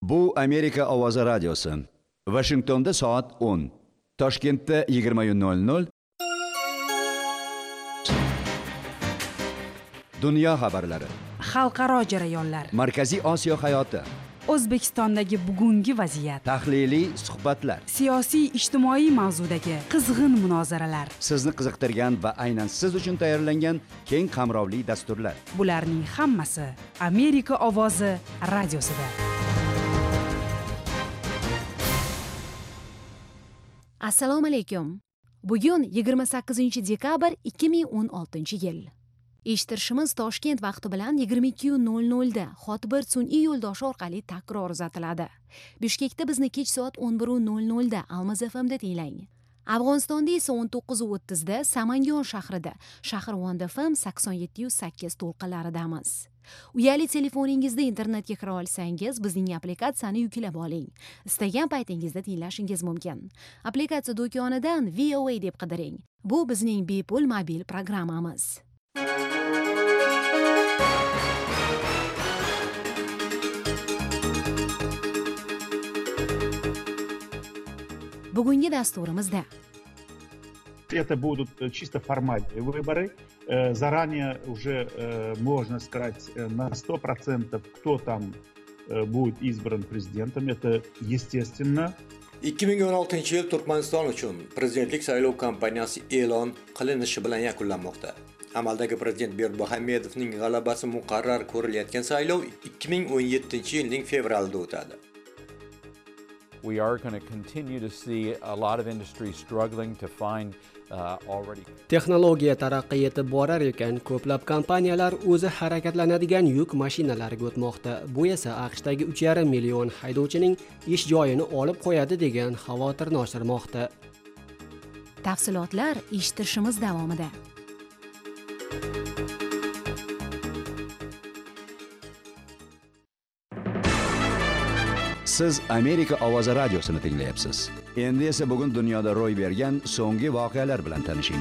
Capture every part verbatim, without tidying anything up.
Bu Amerika ovozi radiosi. Washingtonda soat o'n, Toshkentda yigirma nol nol. Dunyo xabarlari, xalqaro jarayonlar, Markaziy Osiyo hayoti, O'zbekistondagi bugungi vaziyat, tahliliy suhbatlar, siyosiy ijtimoiy mavzudagi qizg'in munozaralar, sizni qiziqtirgan va aynan siz uchun tayyorlangan keng qamrovli dasturlar. Bularning hammasi Amerika ovozi radiosida. Assalomu alaykum. Bugun yigirma sakkizinchi dekabr ikki ming o'n oltinchi yil. Eshittirishimiz Toshkent vaqti bilan yigirma ikki nol nol da Xotbir sun'iy yo'ldoshi orqali takror uzatiladi. Bishkekda bizni kech soat o'n bir nol nol da Almaz F M da tinglang. Afg'onistonda esa o'n to'qqiz o'ttiz da Samangon shahrida, Shahrvand F M sakson yetti sakkiz to'lqinlaridamiz. Uyali telefoningizda internetga kira olsangiz, bizning applikatsiyani yuklab oling. Istagan paytingizda tinglashingiz mumkin. Applikatsiya do'konidan V O A deb qidiring. Bu bizning bepul mobil programmamiz. Bugungi dasturimizda это будут чисто формальные выборы. Заранее уже можно сказать на сто процентов, кто там будет избран президентом. Это естественно. ikki ming o'n oltinchi yil Turkmaniston uchun prezidentlik saylov kampaniyasi e'lon qilinishi bilan yakunlanmoqda. Amaldagi prezident Berdimuhamedovning g'alabasi muqarrar ko'rilayotgan saylov ikki ming o'n yettinchi yilning fevralida o'tadi. We are going to continue to see a lot of industry struggling to find uh, already. Texnologiya taraqqiy etib borar ekan, ko'plab kompaniyalar o'zi harakatlanadigan yuk mashinalariga o'tmoqda. Bu esa AQShdagi uch yarim million haydovchining ish joyini olib qo'yadi degan xavotirni oshirmoqda. Tafsilotlar eshittirishimiz davomida. Siz Amerika ovozi radiosini tinglayapsiz. Endi esa bugun dunyoda ro'y bergan so'nggi voqealar bilan tanishing.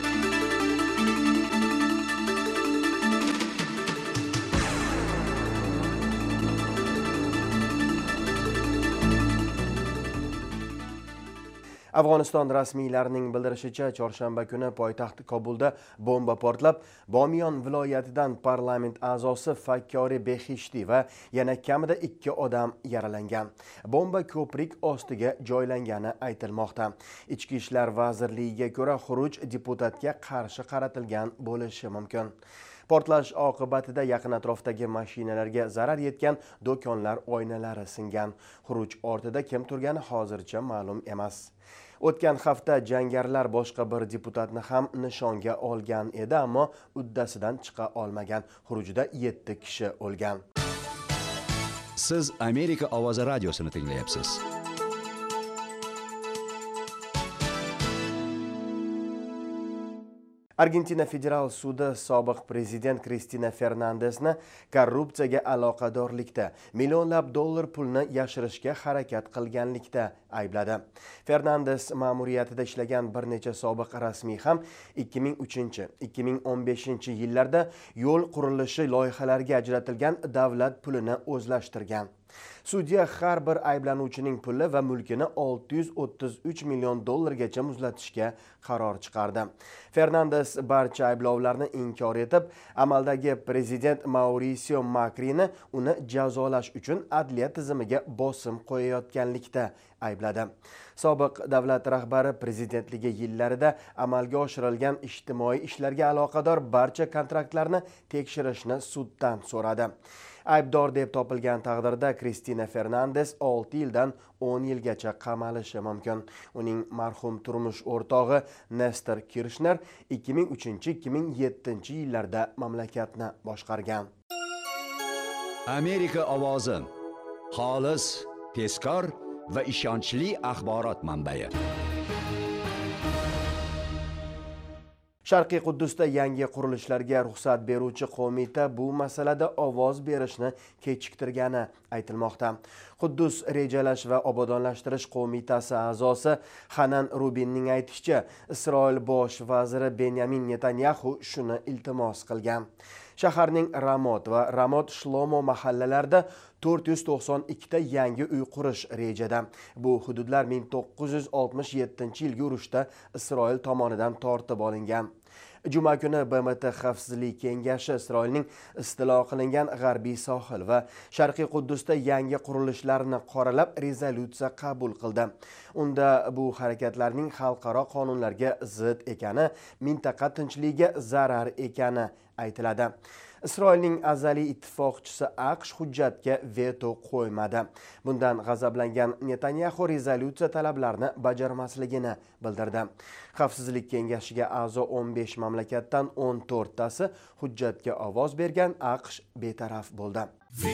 Afg'oniston rasmiylarining bildirishicha, chorshanba kuni poytaxt Kobulda bomba portlab, Bomiyon viloyatidan parlament a'zosi Fakkori Behishti va yana kamida ikki odam yaralangan. Bomba ko'prik ostiga joylangani aytilmoqda. Ichki ishlar vazirligiga ko'ra, xuruj deputatga qarshi qaratilgan bo'lishi mumkin. Portlash oqibatida yaqin atrofdagi mashinalarga zarar yetgan, do'konlar oynalari singan. Xuruj ortida kim turgani hozircha ma'lum emas. O'tgan hafta jangarilar boshqa bir deputatni ham nishonga olgan edi, ammo uddasidan chiqa olmagan. Xurujda yetti kishi o'lgan. Siz Amerika ovozi radiosini tinglayapsiz. Argentina federal sudi sobiq prezident Cristina Fernandesni korrupsiyaga aloqadorlikda millionlab dollar pulni yashirishga harakat qilganlikda aybladi. Fernandes ma'muriyatida ishlagan bir necha sobiq rasmiy ham ikki ming uchinchi - ikki ming o'n beshinchi yillarda yo'l qurilishi loyihalariga ajratilgan davlat pulini o'zlashtirgan. Sudya har bir ayblanuvchining puli va mulkini olti yuz o'ttiz uch million dollargacha muzlatishga qaror chiqardi. Fernandes barcha ayblovlarni inkor etib, amaldagi prezident Mauricio Macrini uni jazolash uchun adliya tizimiga bosim qo'yayotganlikda aybladi. Sobiq davlat rahbari prezidentligi yillarida amalga oshirilgan ijtimoiy ishlarga aloqador barcha kontraktlarni tekshirishni suddan so'radi. Aybdor deb topilgan taqdirda Cristina Fernandes olti yildan o'n yilgacha qamalishi mumkin. Uning marhum turmush o'rtog'i Nestor Kirchner ikki ming uchinchi - ikki ming yettinchi yillarda mamlakatni boshqargan. Amerika ovozi xolis, tezkor va ishonchli axborot manbai. Sharqiy Quddusda yangi qurilishlarga ruxsat beruvchi qo'mita bu masalada ovoz berishni kechiktirgani aytilmoqda. Quddus rejalash va obodonlashtirish qo'mitasi a'zosi Hanan Rubinning aytishicha, Isroil bosh vaziri Benyamin Netanyahu shuni iltimos qilgan. Shaharning Ramot va Ramot Shlomo mahallalarida to'rt yuz to'qson ikkita yangi uy qurish rejada. Bu hududlar ming to'qqiz yuz oltmish yettinchi yilgi urushda Isroil tomonidan tortib olingan. Juma kuni B M T Xavfsizlik kengashi Isroilning istilo qilingan g'arbiy sohil va Sharqiy Quddusda yangi qurilishlarni qoralab rezolyutsiya qabul qildi. Unda bu harakatlarning xalqaro qonunlarga zid ekani, mintaqa tinchligiga zarar ekani aytiladi. Isroilning azaliy ittifoqchisi AQSh hujjatga veto qo'ymadi. Bundan g'azablangan Netanyahu rezolyutsiya talablarini bajarmasligini bildirdi. Xavfsizlik kengashiga a'zo o'n besh mamlakatdan o'n to'rttasi hujjatga ovoz bergan, AQSh betaraf bo'ldi.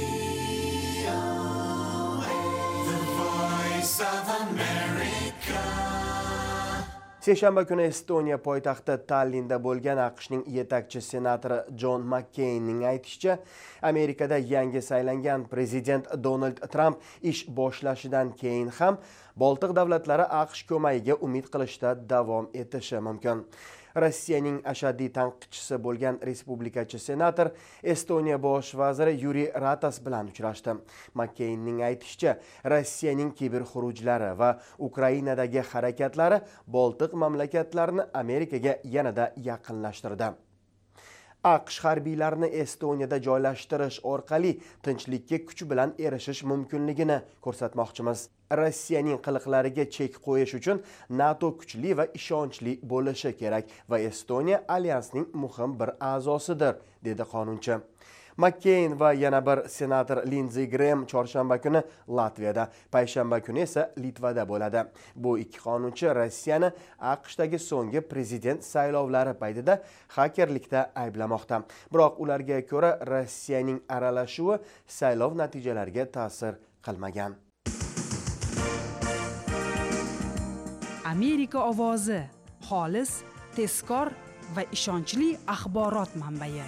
Seshanba kuni Estoniya poytaxti Tallinda bo'lgan AQShning yetakchi senatori John McCainning aytishicha, Amerikada yangi saylangan prezident Donald Trump ish boshlashidan keyin ham Boltiq davlatlari AQSh ko'magiga umid qilishda davom etishi mumkin. Rossiyaning ashaddiy tanqidchisi bo'lgan respublikachi senator Estoniya bosh vaziri Yuriy Ratas bilan uchrashdi. McCainning aytishicha, Rossiyaning kiberxurujlari va Ukrainadagi harakatlari Boltiq mamlakatlarini Amerikaga yanada yaqinlashtirdi. AQSh harbiylarini Estoniyada joylashtirish orqali tinchlikka kuch bilan erishish mumkinligini ko'rsatmoqchimiz. Rossiyaning qiliqlariga chek qo'yish uchun NATO kuchli va ishonchli bo'lishi kerak va Estoniya alyansning muhim bir a'zosidir, dedi qonunchi. McCain va yana bir senator Lindsey Graham chorshanba kuni Latviyada, payshanba kuni esa Litvada bo'ladi. Bu ikki qonunchi Rossiyani AQShdagi so'nggi prezident saylovlari paytida xakerlikda ayblamoqda. Biroq ularga ko'ra Rossiyaning aralashuvi saylov natijalariga ta'sir qilmagan. Amerika ovozi, xolis, tezkor va ishonchli axborot manbai.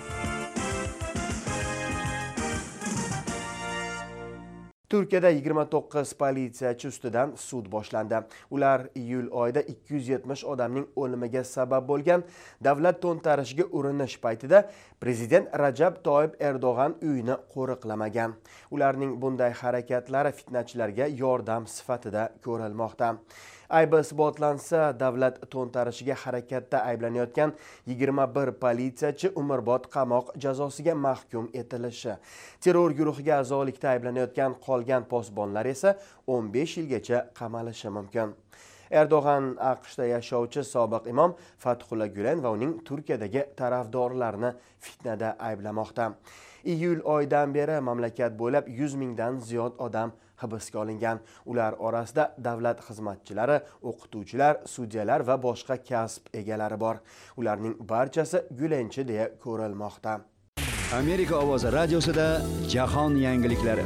Turkiyada yigirma to'qqiz politsiyachi ustidan sud boshlandi. Ular iyul oyida ikki yuz yetmish odamning o'limiga sabab bo'lgan davlat to'ntarishiga urinish paytida prezident Rajab Toyyib Erdo'g'an uyini qo'riqlamagan. Ularning bunday harakatlari fitnachilarga yordam sifatida ko'rilmoqda. Aybi isbotlansa, davlat to'ntarishiga harakatda ayblanayotgan yigirma bir politsiyachi umrbod qamoq jazosiga mahkum etilishi, terror guruhiga a'zolikda ayblanayotgan qolgan posbonlar esa o'n besh yilgacha qamalishi mumkin. Erdo'g'an AQShda yashovchi sobiq imom Fathullah Gulen va uning Turkiyadagi tarafdorlarini fitnada ayblamoqda. Iyul oyidan beri mamlakat bo'ylab yuz mingdan ziyod odam hibsga olingan. Ular orasida davlat xizmatchilari, o'qituvchilar, sudyalar va boshqa kasb egalari bor. Ularning barchasi Gulenchi deya ko'rilmoqda. Amerika ovozi radiosida jahon yangiliklari.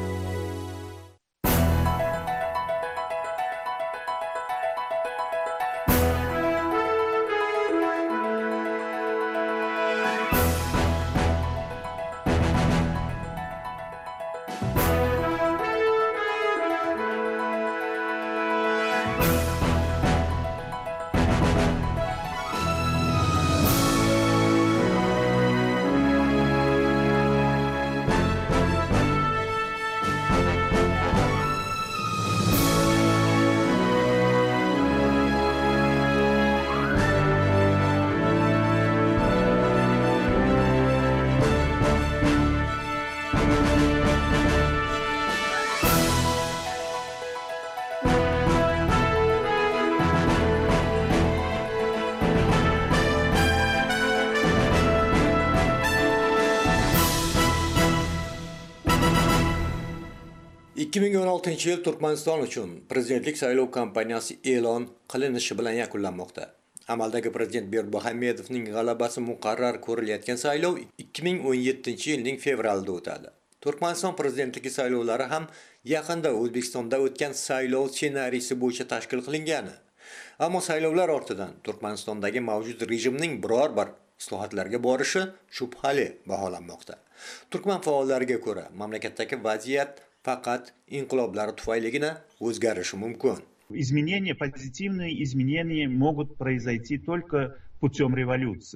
ikki ming o'n oltinchi yil Turkmaniston uchun prezidentlik saylov kampaniyasi e'lon qilinishi bilan yakunlanmoqda. Amaldagi prezident Berdimuhamedovning g'alabasi muqarrar ko'rilayotgan saylov ikki ming o'n yettinchi yilning fevralida o'tadi. Turkmaniston prezidentligi saylovlari ham yaqinda O'zbekistonda o'tgan saylov ssenariysi bo'yicha tashkil qilingani. Ammo saylovlar ortidan Turkmanistondagi mavjud rejimning biror bir islohotlarga borishi shubhali baholanmoqda. Turkman faollariga ko'ra, mamlakatdagi vaziyat faqat inqiloblar tufayligina o'zgarishi mumkin. Изменения, позитивные изменения могут произойти только путем революции.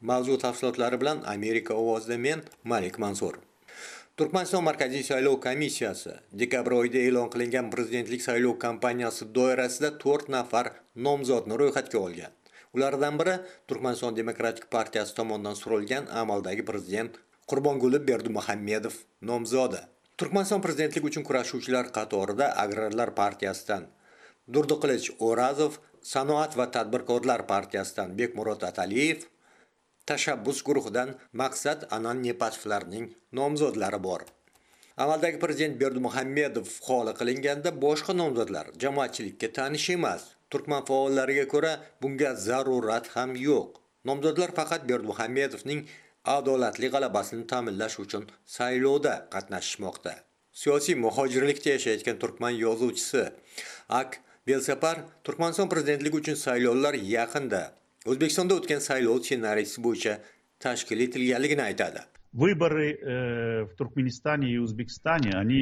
Mavzu tafsilotlari bilan Amerika ovozida men Malik Mansur. Turkmaniston Markaziy saylov komissiyasi dekabr oyida e'lon qilingan prezidentlik saylov kampaniyasi doirasida to'rt nafar nomzodni ro'yxatga olgan. Ulardan biri Turkmaniston Demokratik partiyasi tomonidan surilgan amaldagi prezident Qurbonguli Berdimuhamedov nomzodi. Turkmaniston prezidentlik uchun kurashuvchilar qatorida Agrarlar partiyasidan Durdiqilich O'razov, Sanoat va tadbirkorlar partiyasidan Bekmurod Ataliyev, Tashabbus guruhidan Maqsad Anan Nepatovlarning nomzodlari bor. Amaldagi prezident Berdimuhamedov holi qilinganda boshqa nomzodlar jamoatchilikka tanish emas. Turkman faollariga ko'ra bunga zarurat ham yo'q. Nomzodlar faqat Berdimuhamedovning adolatli g'alabasini ta'minlash uchun saylovda qatnashmoqda. Siyosiy muhojirlikda yashayotgan turkman yozuvchisi Ak Belsapar Turkmaniston prezidentligi uchun saylovlar yaqinda O'zbekistonda o'tgan saylov ssenariysi bo'yicha tashkil etilganligini aytadi. Выборы э, в Туркменистане и Узбекистане, они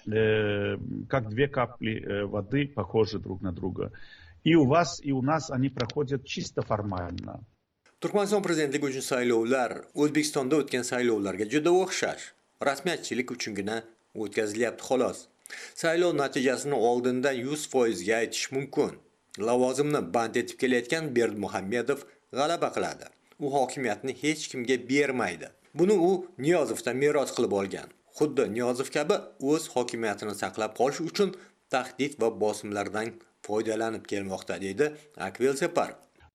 э, как две капли э, воды похожи друг на друга. И у вас, и у нас они проходят чисто формально. Turkmaniston prezidentligi uchun saylovlar O'zbekistonda o'tgan saylovlarga juda o'xshash. Rasmiyatchilik uchungina o'tkazilyapti xolos. Saylov natijasini oldindan yuz foiz ga aytish mumkin. Lavozimni band etib kelayotgan Berdimuhamedov g'alaba qiladi. U hokimiyatni hech kimga bermaydi. Buni u Niyozovdan meros qilib olgan. Xuddi Niyozov kabi o'z hokimiyatini saqlab qolish uchun tahdid va bosimlardan foydalanib kelmoqda, deydi Akvel Separ.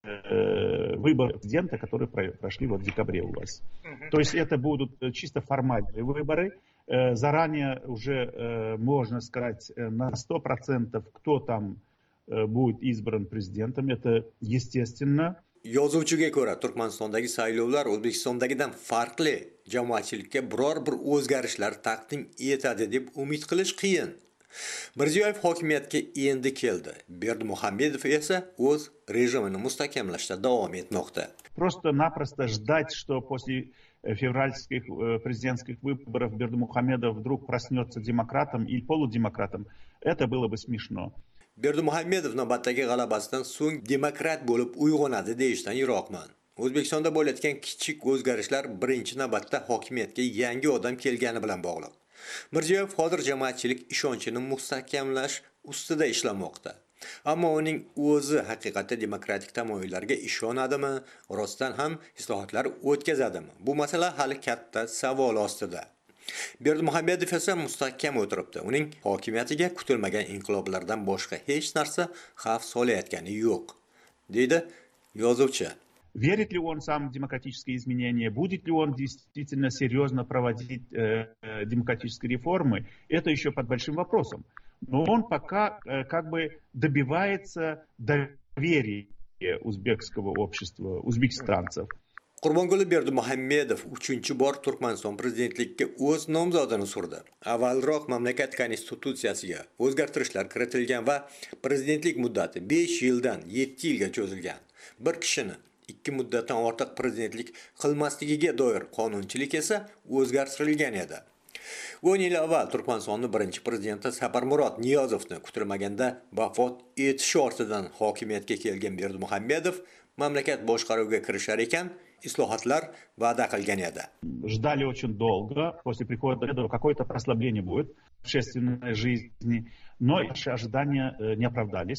Выборы президента, которые прошли вот в декабре у вас. То есть это будут чисто формальные выборы. Заранее уже можно сказать на сто процентов, кто там будет избран президентом. Это естественно. Yozuvchiga ko'ra Turkmanistondagi saylovlar O'zbekistondagidan farqli, jamoatchilikka biror bir o'zgarishlar taqdim etadi deb umid qilish qiyin. Mirziyoyev hokimiyatga endi keldi. Berdimuhamedov esa o'z rejimini mustahkamlashda davom etmoqda. Просто-напросто ждать, что после февральских президентских выборов Бердимухамедов вдруг проснется демократом или полудемократом, это было бы смешно. Berdimuhamedov navbatdagi g'alabasidan so'ng demokrat bo'lib uyg'onadi deyishdan yiroqman. O'zbekistonda bo'layotgan kichik o'zgarishlar birinchi navbatda hokimiyatga yangi odam kelgani bilan bog'liq. Mirziyoyev hozir jamoatchilik ishonchini mustahkamlash ustida ishlamoqda. Ammo uning o'zi haqiqatda demokratik tamoyillarga ishonadimi, rostdan ham islohotlar o'tkazadimi? Bu masala hali katta savol ostida. Berdimuhamedov esa mustahkam o'tiribdi. Uning hokimiyatiga kutilmagan inqiloblardan boshqa hech narsa xavf solayotgani yo'q, deydi yozuvchi. Верит ли он сам в демократические изменения, будет ли он действительно серьезно проводить э, демократические реформы, это еще под большим вопросом. Но он пока э, как бы добивается доверия узбекского общества, узбекистанцев. Qurbonguli Berdimuhamedov uchinchi bor Turkmaniston prezidentligiga o'z nomzodini surdi. Avvalroq mamlakat konstitutsiyasiga o'zgartirishlar kiritilgan va prezidentlik muddati besh yildan yetti yilga cho'zilgan. Bir kishini ikki muddatdan ortiq prezidentlik qilmasligiga doir qonunchilik esa o'zgartirilgan edi. o'n yil avval Turkmanistonning birinchi prezidenti Saparmurod Niyozovni kutilmaganda vafot etishi ortidan hokimiyatga kelgan Berdimuhamedov mamlakat boshqaruviga kirishar ekan, islohotlar va'da qilgan edi. Ждали очень долго, после прихода Бердова какое-то прослабление будет в общественной жизни, но наши ожидания не оправдались.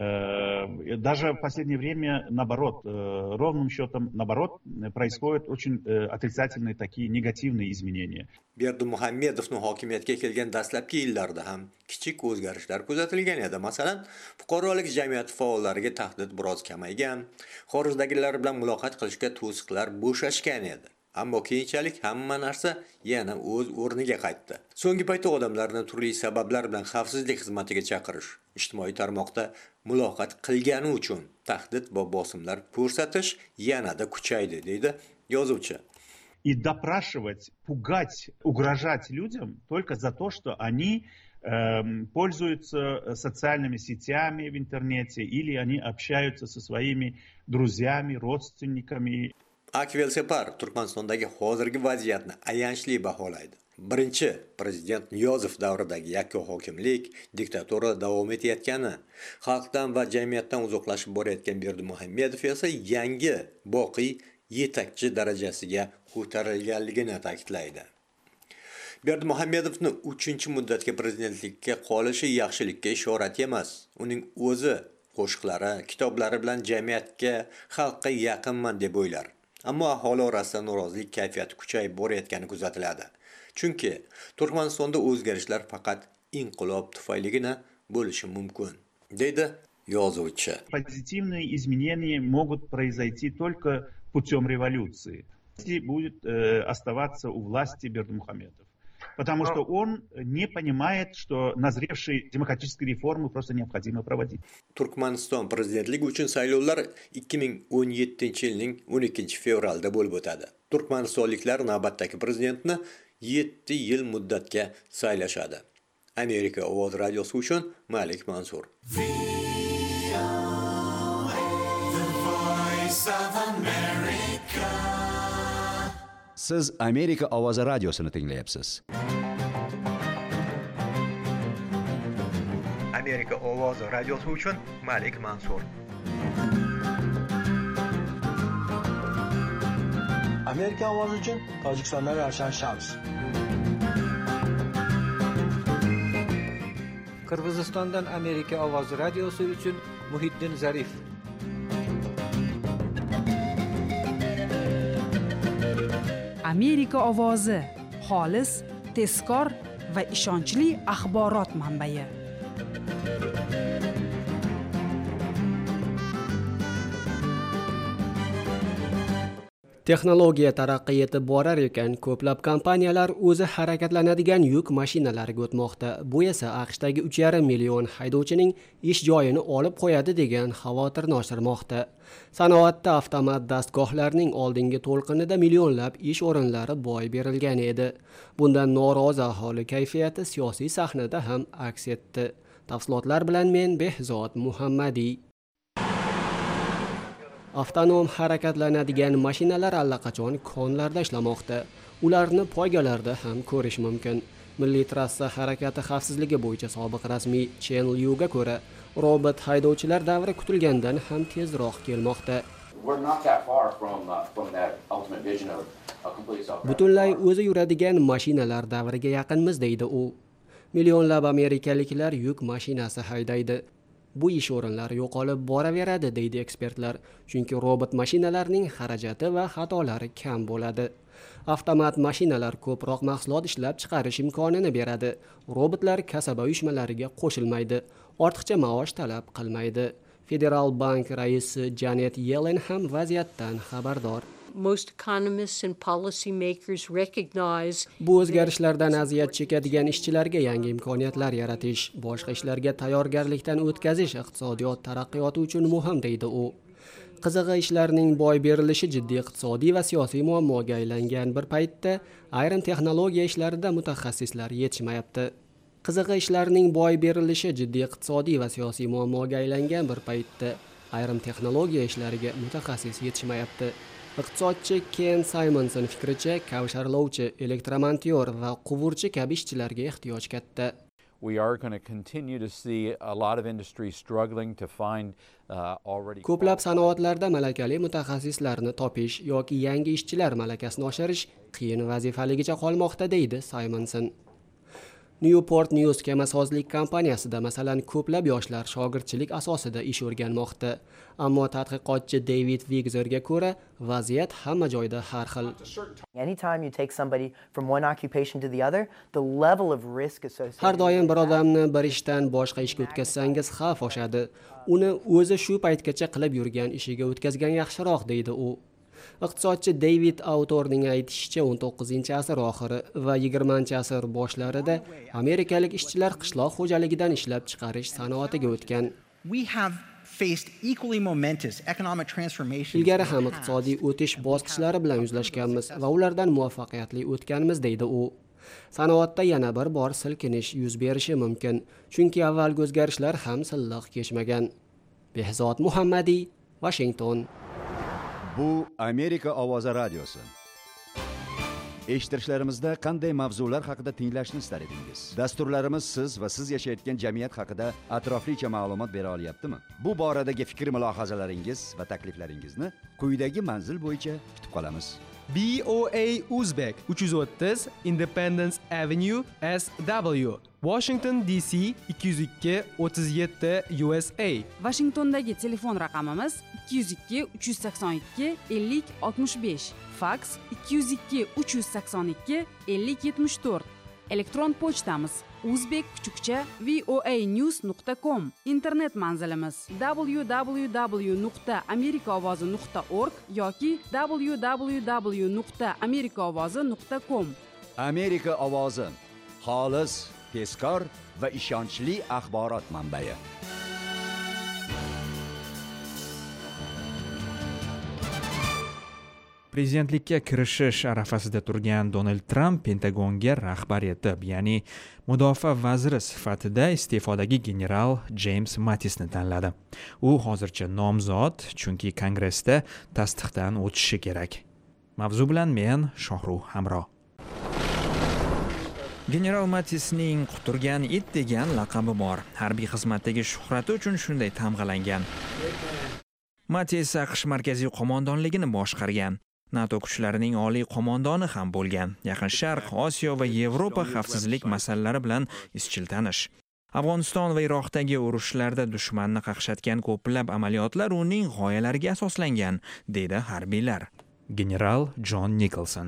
Даже в последнее время, наоборот, ровным счетом, наоборот, происходят очень отрицательные такие негативные изменения. Berdimuhamedovning hokimiyatga kelgan dastlabki yillarda ham kichik o'zgarishlar kuzatilgan edi. Masalan, fuqarolik jamiyati faollariga tahdid biroz kamaygan, xorijdagilar bilan muloqot qilishga to'siqlar bo'shashgan edi. Ammo keyinchalik hamma narsa yana o'z o'rniga qaytdi. So'nggi paytda odamlarni turli sabablar bilan xavfsizlik xizmatiga chaqirish, ijtimoiy tarmoqda muloqot qilgani uchun tahdid va bosimlar ko'rsatish yanada kuchaydi, deydi yozuvchi. И допрашивать, пугать, угрожать людям только за то, что они э, пользуются социальными сетями в интернете или они общаются со своими друзьями, родственниками. Akvel Separ Turkmanistondagi hozirgi vaziyatni ayanchli baholaydi. Birinchi prezident Niyozov davridagi yakka hokimlik, diktatura davom etayotgani, xalqdan va jamiyatdan uzoqlashib borayotgan Berdimuhamedov esa yangi, boqiy yetakchi darajasiga ko'tarilganligini ta'kidlaydi. Berdimuhamedovning uchinchi muddatga prezidentlikka qolishi yaxshilikka ishorat emas. Uning o'zi qo'shiqlari, kitoblari bilan jamiyatga, xalqqa yaqinman deb o'ylar. Ammo aholi orasida norozilik kayfiyati kuchayib borayotgani kuzatiladi. Chunki Turkmanistonda o'zgarishlar faqat inqilob tufayligina bo'lishi mumkin, deydi yozuvchi. Позитивные изменения могут произойти только путем революции. Если будет э, оставаться у власти Бердымухамедов. Потому что он не понимает, что назревшие демократические реформы просто необходимо проводить. Turkmaniston prezidentligi uchun saylovlar ikki ming o'n yettinchi yilning o'n ikkinchi fevralda bo'lib o'tadi. Turkmanistonliklar navbatdagi prezidentni yetti yil muddatga saylashadi. Amerika Ovoz radiosi uchun Malik Mansur. Siz Amerika Ovozi radiosini tinglayapsiz. Amerika Ovozi radiosi uchun Malik Mansur. Amerika Ovozi uchun Tojikistondan Ravshan Shams. Qirg'izistondan Amerika Ovozi radiosi uchun Muhiddin Zarif. Amerika ovozi xolis, tezkor va ishonchli axborot manbai. Texnologiya taraqqiy etib borar ekan, ko'plab kompaniyalar o'zi harakatlanadigan yuk mashinalariga o'tmoqda. Bu esa AQShdagi uch yarim million haydovchining ish joyini olib qo'yadi degan xavotirni oshirmoqda. Sanoatda avtomat dastgohlarning oldingi to'lqinida millionlab ish o'rinlari boy berilgan edi. Bundan norozi aholi kayfiyati siyosiy sahnada ham aks etdi. Tafsilotlar bilan men Behzod Muhammadiy. Avtonom harakatlanadigan mashinalar allaqachon konlarda ishlamoqda. Ularni poygalarda ham ko'rish mumkin. Milliy trassa harakati xavfsizligi bo'yicha sobiq rasmiy Chen Liuga ko'ra, robot haydovchilar davri kutilgandan ham tezroq kelmoqda. Butunlay o'zi yuradigan mashinalar davriga yaqinmiz, deydi u. Millionlab amerikaliklar yuk mashinasi haydaydi. Bu ish o'rinlari yo'qolib boraveradi, deydi ekspertlar, chunki robot mashinalarning xarajati va xatolari kam bo'ladi. Avtomat mashinalar ko'proq mahsulot ishlab chiqarish imkonini beradi. Robotlar kasaba uyushmalariga qo'shilmaydi, ortiqcha maosh talab qilmaydi. Federal bank raisi Janet Yellen ham vaziyatdan xabardor. Most economists and policymakers recognize Bu o'zgarishlardan aziyat chekadigan ishchilarga yangi imkoniyatlar yaratish, boshqa ishlarga tayyorgarlikdan o'tkazish iqtisodiyot taraqqiyoti uchun muhim, deydi u. Qizig'i, ishlarning boy berilishi jiddiy iqtisodiy va siyosiy muammoga aylangan bir paytda ayrim texnologiya ishlarida mutaxassislar yetishmayapti. Qizig'i, ishlarning boy berilishi jiddiy iqtisodiy va siyosiy muammoga aylangan bir paytda ayrim texnologiya ishlariga mutaxassis yetishmayapti. Iqtisodchi Ken Simonson fikricha, kavsharlovchi, elektromontor va quvurchi kabi ishchilarga ehtiyoj katta. We are going to continue to see a lot of industry struggling to find uh, already Ko'plab sanoatlarda malakali mutaxassislarni topish yoki yangi ishchilar malakasini oshirish qiyin vazifaligicha qolmoqda, deydi Simonson. Newport News kemasozlik kompaniyasida masalan ko'plab yoshlar shogirdchilik asosida ish o'rganmoqda. Ammo tadqiqotchi David Wigzerga ko'ra, vaziyat hamma joyda har xil. Anytime you take somebody from one occupation to the other, the level of risk associated. Har doim bir odamni bir ishdan boshqa ishga o'tkazsangiz xavf oshadi. Uni o'zi shu paytgacha qilib yurgan ishiga o'tkazgan yaxshiroq, deydi u. Iqtisodchi David Autorning aytishicha, o'n to'qqizinchi asr oxiri va yigirmanchi asr boshlarida amerikalik ishchilar qishloq xo'jaligidan ishlab chiqarish sanoatiga o'tgan. We have faced equally momentous economic transformations. Ilgari ham iqtisodiy o'tish bosqichlari bilan yuzlashganmiz va ulardan muvaffaqiyatli o'tganmiz, deydi u. Sanoatda yana bir bor silkinish yuz berishi mumkin, chunki avvalgi o'zgarishlar ham silliq kechmagan. Behzod Muhammadiy, Washington. Bu Amerika Ovozi radiosi. Eshittirishlarimizda qanday mavzular haqida tinglashni istar edingiz? Dasturlarimiz siz va siz yashayotgan jamiyat haqida atroflicha ma'lumot bera olyaptimi? Bu boradagi fikr-mulohazalaringiz va takliflaringizni quyidagi manzil bo'yicha kutib qolamiz. B O A Uzbek uch yuz o'ttiz Independence Avenue S W Washington D C ikki yuz ikki o'ttiz yetti U S A. Washingtondagi telefon raqamimiz ikki yuz ikki uch yuz sakson ikki ellik oltmish besh, faks ikki yuz ikki uch yuz sakson ikki ellik yetmish to'rt. Elektron pochtamiz uzbek kuchukcha voanews nuqta com. Internet manzilimiz w w w nuqta amerikaovozi nuqta org yoki w w w nuqta amerikaovozi nuqta com. Amerika ovozi xolis, tezkor va ishonchli axborot manbai. Prezidentlikka kirishish arafasida turgan Donald Trump Pentagonga rahbar etib, ya'ni mudofaa vaziri sifatida iste'fodagi general James Mattisni tanladi. U hozircha nomzod, chunki Kongressda tasdiqdan o'tishi kerak. Mavzu bilan men Shohruh Hamro. General Mattisning quturgan it degan laqabi bor. Harbiy xizmatdagi shuhrati uchun shunday tamg'alangan. Mattis AQSh markaziy qo'mondonligini boshqargan. NATO kuchlarining oliy qo'mondoni ham bo'lgan. Yaqin Sharq, Osiyo va Yevropa xavfsizlik masalalari bilan izchil tanish. Afg'oniston va Iroqdagi urushlarda dushmanni qaqshatgan ko'plab amaliyotlar uning g'oyalariga asoslangan, dedi harbiylar. General John Nicholson.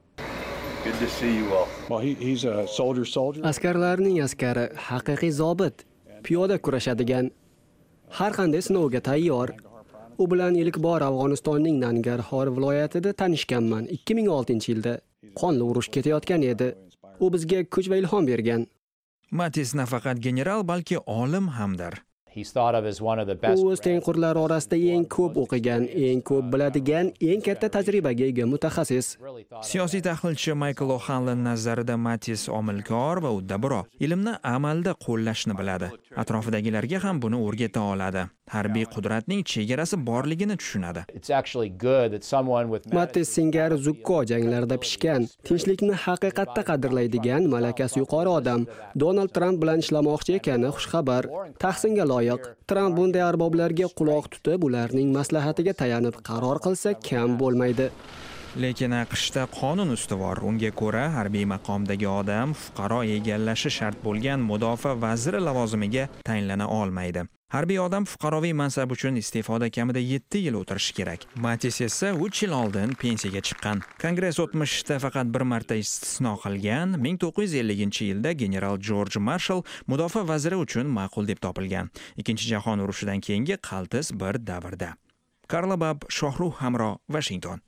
Askarlarning askari, haqiqiy zobit, piyoda kurashadigan, har qanday sinovga tayyor. U bilan ilk bor Afg'onistonning Nangarxor viloyatida tanishganman. ikki ming oltinchi yilda qonli urush ketayotgan edi. U bizga kuch va ilhom bergan. Mattis nafaqat general, balki olim hamdir. U o'z tengqurlari orasida eng ko'p o'qigan, eng ko'p biladigan, eng katta tajribaga ega mutaxassis. Siyosiy tahlilchi Michael O'Hanlon nazarida Mattis omilkor va uddabro, ilmni amalda qo'llashni biladi. Atrofidagilarga ham buni o'rgata oladi. Harbiy qudratning chegarasi borligini tushunadi. Mattis singari zukko janglarda pishgan, tinchlikni haqiqatda qadrlaydigan, malakasi yuqori odam. Donald Trump bilan ishlamoqchi ekani xushxabar. Tahsinga loyiq. Trump bunday arboblarga quloq tutib, ularning maslahatiga tayanib qaror qilsa kam bo'lmaydi. Lekin AQShda qonun ustuvor. Unga ko'ra, harbiy maqomdagi odam fuqaro egallashi shart bo'lgan mudofaa vaziri lavozimiga tayinlana olmaydi. Harbiy odam fuqaroviy mansab uchun iste'foda kamida yetti yil o'tirishi kerak. Mattis esa uch yil oldin pensiyaga chiqqan. Kongress o'tmishda faqat bir marta istisno qilgan. ming to'qqiz yuz elliginchi yilda general George Marshall mudofaa vaziri uchun ma'qul deb topilgan. Ikkinchi jahon urushidan keyingi qaltis bir davrda. Karla Bab, Shohruh Hamro, Washington.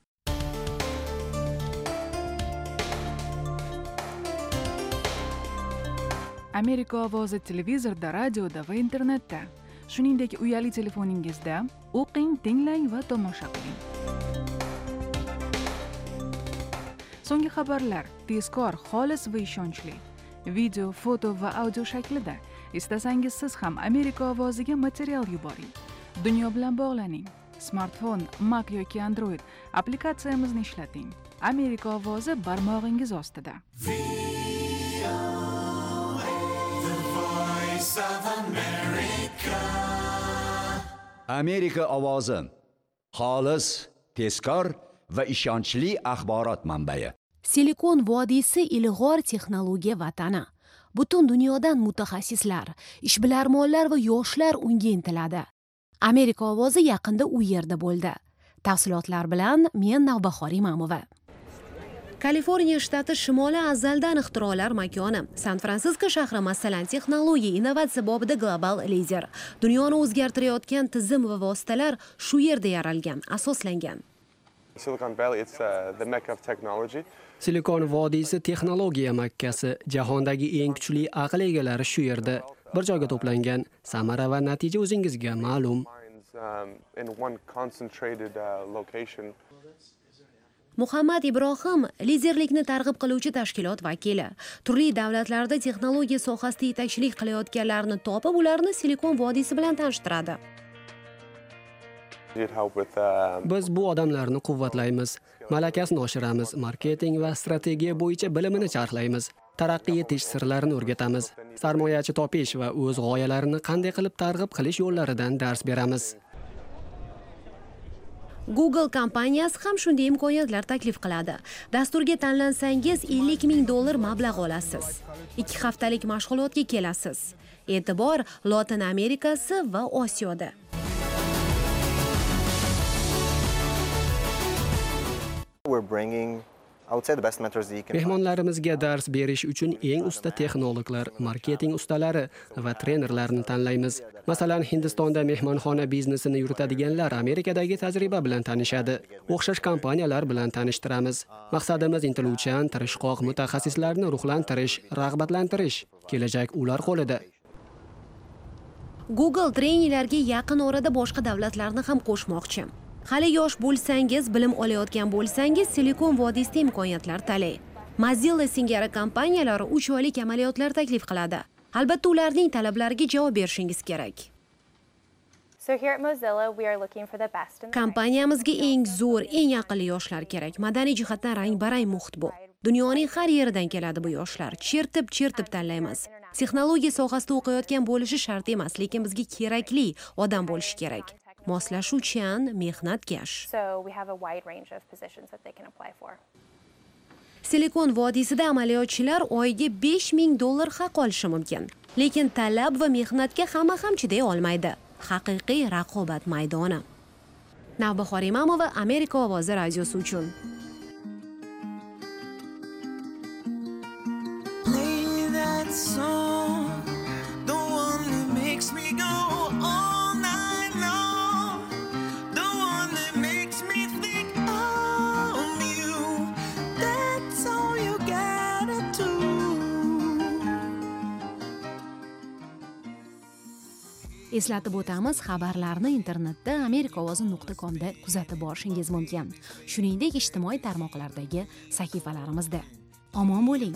Amerika ovozi televizorda, radioda va internetda, shuningdek uyali telefoningizda o'qing, tinglang va tomosha qiling. So'nggi xabarlar tezkor, xolis va ishonchli. Video, foto va audio shaklida. Istasangiz siz ham Amerika ovoziga material yuboring. Dunyo bilan bog'laning. Smartfon, Mac yoki Android applikatsiyamizni ishlating. Amerika ovozi barmog'ingiz ostida. Amerika ovozi xolis, tezkor va ishonchli axborot manbai. Silikon vodiysi ilg'or texnologiya vatani. Butun dunyodan mutaxassislar, ishbilarmonlar va yoshlar unga intiladi. Amerika ovozi yaqinda u yerda bo'ldi. Tafsilotlar bilan men Navbahor Imamova. Kaliforniya shtati shimoli azaldan ixtirolar makoni. San-Fransisko shahri masalan texnologiya, innovatsiya bobida global lider. Dunyoni o'zgartirayotgan tizim va vositalar shu yerda yaralgan, asoslangan. Silicon Valley, it's uh, the mecca of technology. Silikon vodiysi texnologiya makkasi. Jahondagi eng kuchli aql egalari shu yerda bir joyga to'plangan. Samara va natija o'zingizga ma'lum. In one concentrated uh, location. Muhammad Ibrohim liderlikni targ'ib qiluvchi tashkilot vakili. Turli davlatlarda texnologiya sohasida yetakchilik qilayotganlarni topib, ularni Silikon vodiysi bilan tanishtiradi. You'd help with um, Biz bu odamlarni quvvatlaymiz, malakasini oshiramiz, marketing va strategiya bo'yicha bilimini charxlaymiz, taraqqiy etish sirlarini o'rgatamiz, sarmoyachi topish va o'z g'oyalarini qanday qilib targ'ib qilish yo'llaridan dars beramiz. Google kompaniyasi ham shunday imkoniyatlar taklif qiladi. Dasturga tanlansangiz ellik ming dollar mablag' olasiz. ikki haftalik mashg'ulotga kelasiz. E'tibor Lotin Amerikasi va Osiyoda. We're bringing, I would say, the best mentors that you can find. Mehmonlarimizga dars berish uchun eng usta texnologlar, marketing ustalari va trenerlarni tanlaymiz. Masalan, Hindistonda mehmonxona biznesini yuritadiganlar Amerikadagi tajriba bilan tanishadi. O'xshash kompaniyalar bilan tanishtiramiz. Maqsadimiz intiluvchan, tirishqoq mutaxassislarni ruhlantirish, rag'batlantirish. Kelajak ular qo'lida. Google treynerlarga yaqin orada boshqa davlatlarni ham qo'shmoqchi. Hali yosh bo'lsangiz, bilim olayotgan bo'lsangiz, Silikon vodiysida imkoniyatlar talay. Mozilla singari kompaniyalari uch oylik amaliyotlar taklif qiladi. Albatta, ularning talablariga javob berishingiz kerak. So here at Mozilla, we are looking for the best in the Kompaniyamizga eng zo'r, eng aqlli yoshlar kerak. Madaniy jihatdan rang-barang muhit bu. Dunyoning har yeridan keladi bu yoshlar. Chertib-chertib tanlaymiz. Texnologiya sohasida o'qiyotgan bo'lishi shart emas, lekin bizga kerakli odam bo'lishi kerak. Moslashuvchan, mehnatkash. So we have a wide range of positions that they can apply for. Silikon vodiysida amaliyotchilar oyiga besh ming dollar haq olishi mumkin. Lekin talab va mehnatga hamma ham chiday olmaydi. Haqiqiy raqobat maydoni. Navbahor Imamova, Amerika ovozi radiosi uchun. Play that song, the one that makes me go all night long, the one that makes me think of you. That's all you gotta do. Eslatib o'tamiz, xabarlarni internetda amerikaovozi nuqta com da kuzatib borishingiz mumkin. Shuningdek, ijtimoiy tarmoqlardagi sahifalarimizda. Omon bo'ling.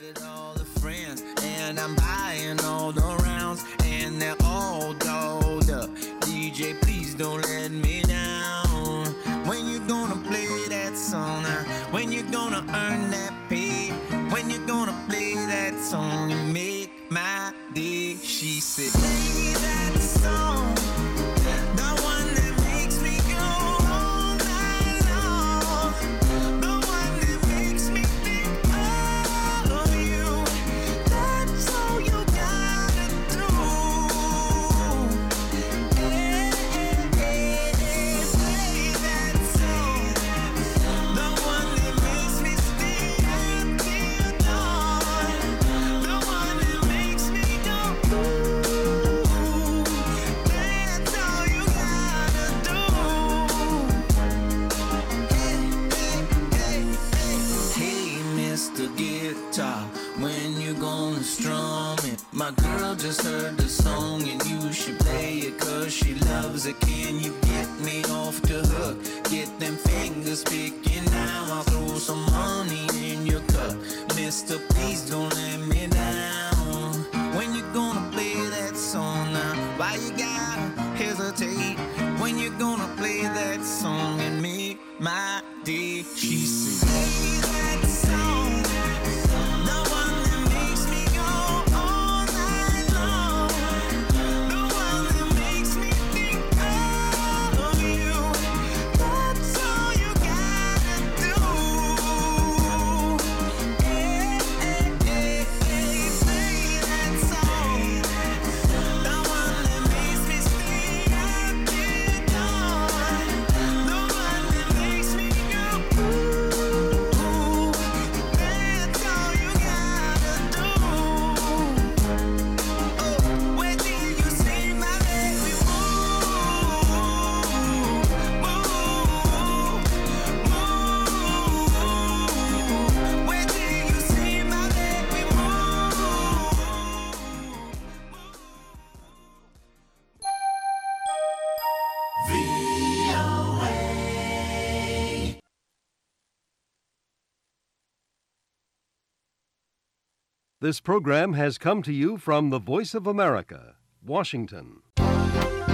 And I'm buying all the rounds, and they're all dolled up. D J, please don't let me down. When you gonna play that song now? When you gonna earn that pay? When you gonna play that song and make my day? She said, play that song, the one that makes me go all night long, the one that makes me think of you. That's all you gotta do. Hey, hey, hey, hey, play that song, the one that makes me stay up till dawn, the one that makes me go ooh. That's all you gotta do. Hey, hey, hey, hey. Hey, Mister Guitar, when you gonna strum it? My girl just heard the song and you should play it 'cause she loves it. Can you get me off the hook? Get them fingers picking now. I'll throw some money in your cup. Mister, please don't let me down. When you gonna play that song now? Why you gotta hesitate? When you gonna play that song and make my day? She said, play that song, the one that makes me go all night long, the one that makes me think of you. That's all you gotta do. Hey, hey, hey, hey, play that song, the one that makes me stay up till dawn, the one that makes me go ooh. That's all you gotta do. Oh, where did you see my baby move, move, move? Where did you see my baby move? This program has come to you from the Voice of America, Washington.